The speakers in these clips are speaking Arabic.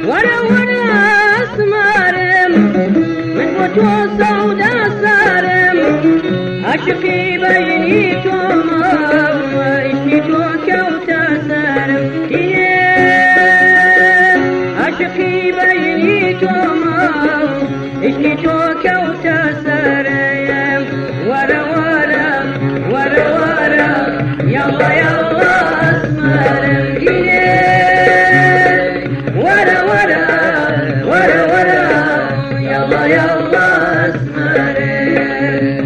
ورا اسمارم من بوتو سودا سارم عشقي بيني توما اشتي تو كوتا سارم عشقي بيني توما اشتي تو كوتا سارم ورا يلا يلا اسمارم ورا يلا يلا اسمارم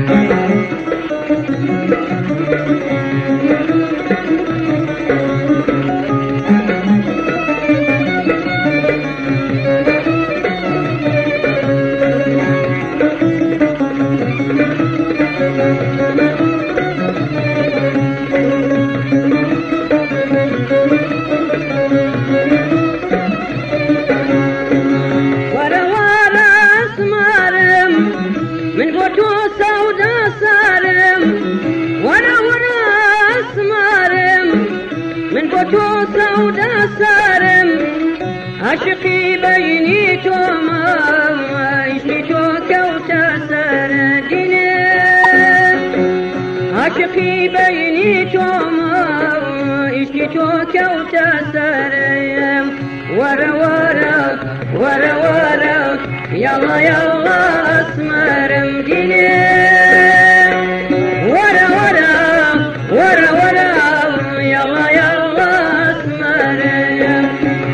من بوتو سودا سارم ورا اسمارم من بوتو سودا سارم عشقي بيني توما اشتي تو كوتا سردين عشقي بيني توما اشتي تو كوتا سرم ورا يلا يلا اسمارم ديني ورا يلا يلا اسمارم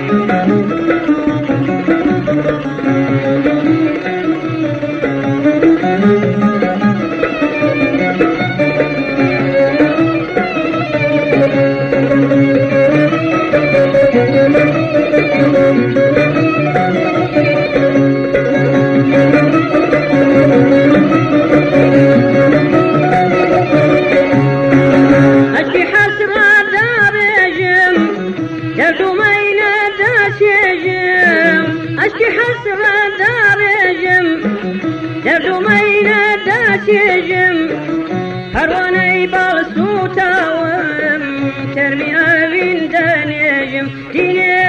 اشكي حسرة دارجم دردو مينا داشجم هروني بالسوتاوم ترمي أبين دانيجم ديني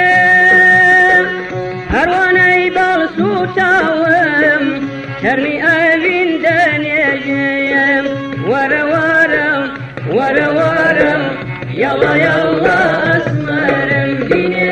هروني بالسوتاوم ترمي أبين دانيجم ورا يلا يلا اسمارم ديني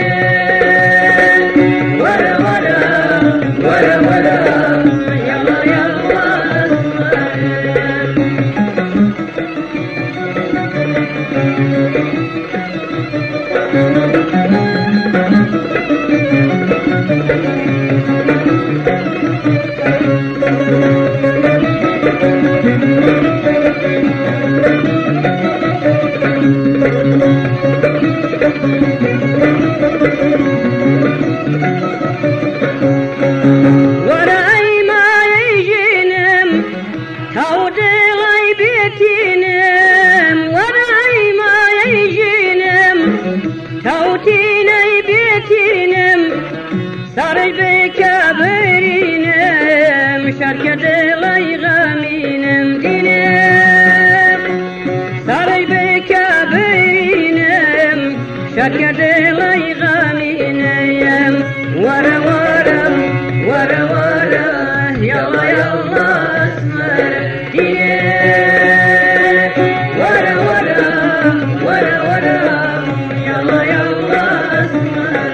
توتيني بيتينم صاري بكابرينم شركة لي غامينم دينم صاري بكابرينم شركة لي غامينم ورا يلا يلا اسمر دينم ورا يلا يلا اسمر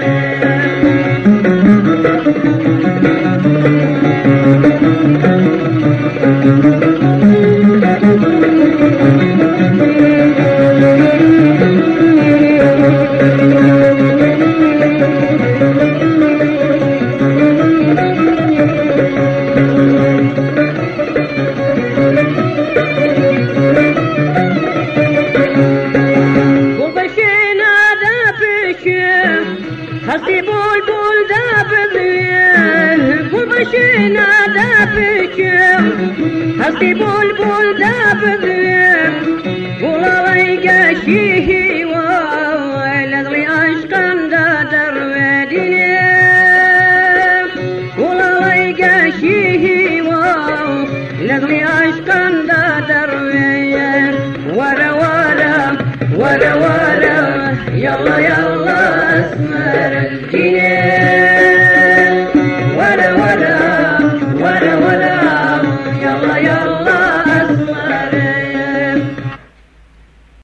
حسي بلبل دابذين وبشينا دابكم حسي بلبل دابذين ولا ويقاشي